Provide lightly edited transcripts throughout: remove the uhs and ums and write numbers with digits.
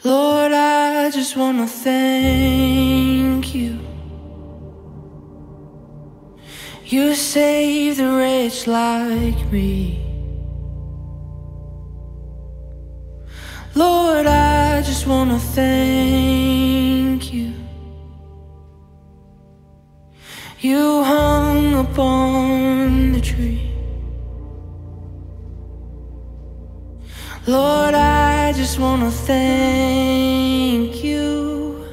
Lord, I just wanna thank you. You saved a wretch like me. Lord, I just wanna thank you. You hung upon the tree. Lord, I just wanna thank you.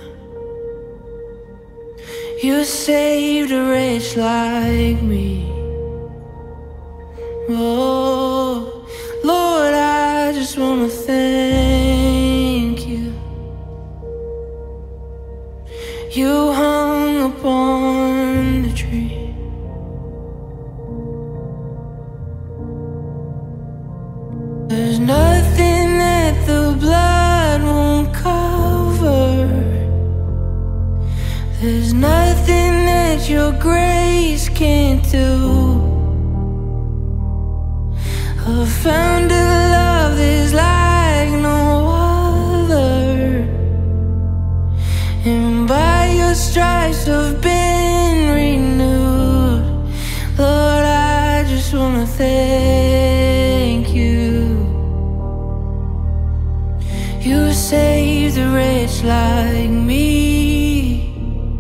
You saved a wretch like me. Oh, Lord, I just wanna thank you. You hung upon the tree. There's nothing that the blood won't cover. There's nothing that your grace can't do. I found a love that's like no other, and by your stripes I've been renewed. Lord, I just wanna thank you. You saved a wretch like me.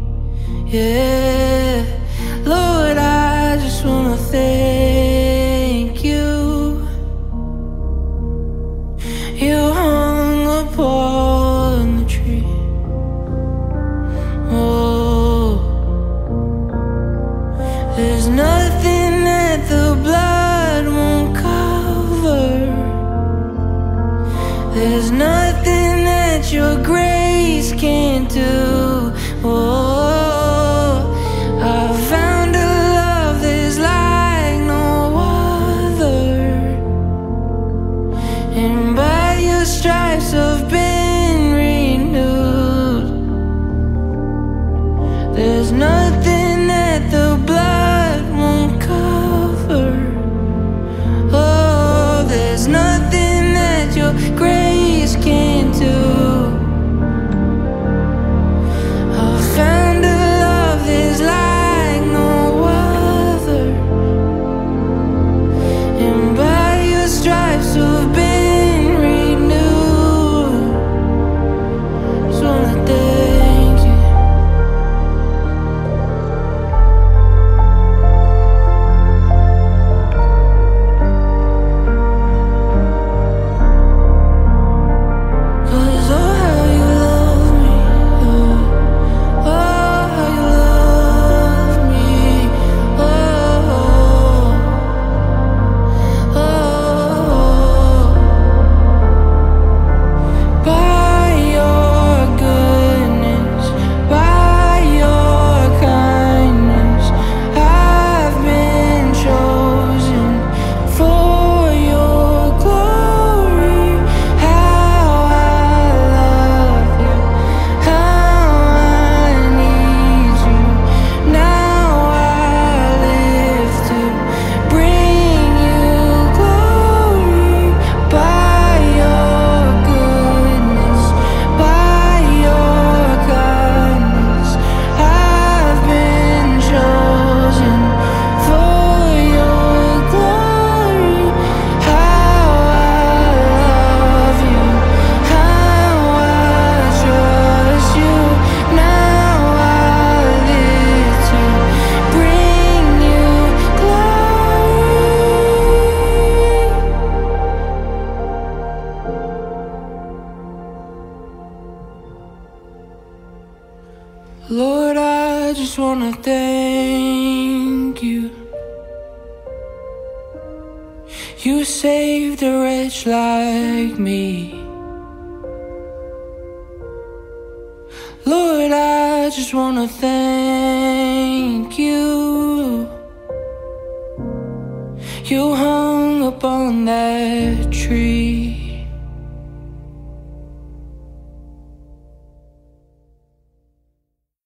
Yeah, Lord, I just wanna thank you. You hung upon the tree. Oh, there's nothing that the blood won't cover. There's nothing that your grace can't do. Oh, I found a love that's like no other, and by your stripes I've been renewed. There's nothing that the blood won't cover. Oh, there's nothing that your grace can't do. I found a love that's like no other, and by your stripes I've been renewed. Just wanna thank you. Cause oh how you love me, Lord. Oh how you love me. Oh, oh. By your goodness, by your kindness, I've been chosen for your glory. How I love you, how I need you. Now I live to bring you glory. By your goodness, by your kindness, I've been chosen for your glory. How I love you, how I trust you. Now I live to bring you glory. Lord, I just wanna thank you. You saved a wretch like me. Lord, I just wanna thank you. You hung upon that tree.